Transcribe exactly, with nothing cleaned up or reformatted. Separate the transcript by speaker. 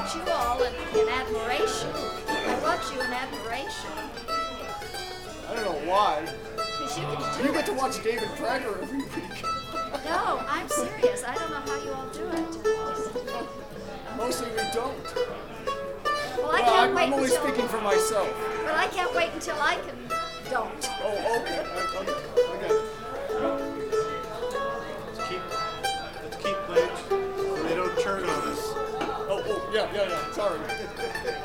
Speaker 1: watch you all in, in admiration. I watch you in admiration.
Speaker 2: I don't know why.
Speaker 1: Because you can do
Speaker 2: You
Speaker 1: it.
Speaker 2: get to watch David Prager every week.
Speaker 1: No, I'm serious. I don't know how you all do it.
Speaker 2: Mostly we don't.
Speaker 1: Well, I
Speaker 2: Well,
Speaker 1: can't
Speaker 2: I'm,
Speaker 1: wait
Speaker 2: I'm only
Speaker 1: until,
Speaker 2: speaking for myself.
Speaker 1: but I can't wait until I can don't.
Speaker 2: Oh, okay. I, I'm, okay.
Speaker 3: Let's keep, let's keep pledge so they don't turn on us.
Speaker 2: Oh, oh, yeah, yeah, yeah. Sorry.